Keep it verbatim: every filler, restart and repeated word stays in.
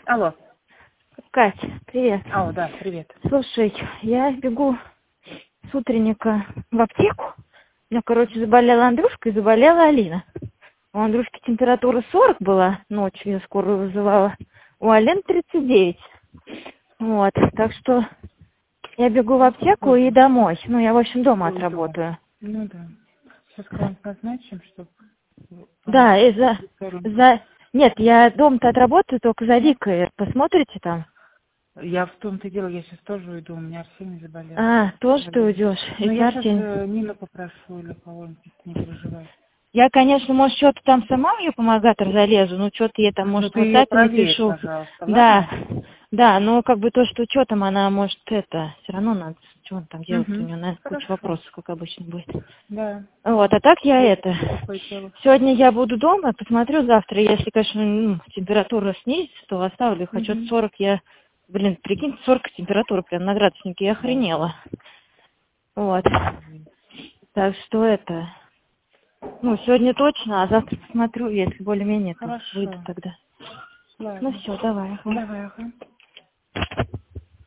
Алло. Катя, привет. Алло, да, привет. Слушай, я бегу с утренника в аптеку. У меня, короче, заболела Андрюшка и заболела Алина. У Андрюшки температура сорок была ночью, я скорую вызывала. У Алины тридцать девять. Вот, так что я бегу в аптеку и домой. Ну, я, в общем, дома отработаю. Ну да. Сейчас кого-нибудь назначим, чтобы... Да, и за... за... Нет, я дом-то отработаю только за Викой. Посмотрите там? Я в том-то дело, я сейчас тоже уйду, у меня Арсений заболел. А, тоже ты уйдешь? Ну, И я сейчас Арсений. э, Нину попрошу или кого-нибудь, если не переживай. Я, конечно, может, что-то там сама в ее помогатор залезу, ну, что-то я там, может, Ну, ты в ее WhatsApp проверь, напишу. пожалуйста, Да, ладно? да, но как бы то, что что там, она может это, все равно надо, что он там делает, у Угу. нее, наверное, куча Хорошо. вопросов, как обычно будет. Да. Вот, а так я это, Такое дело. сегодня я буду дома, посмотрю завтра, если, конечно, ну, температура снизится, то оставлю, хочу Угу. сорок, я, блин, прикинь, сорок температура прям на градуснике, я охренела. Вот, так что это... Ну, сегодня точно, а завтра посмотрю, если более-менее, то выйду Хорошо. тогда. Ну Ладно. все, давай. Ага. Давай, ага.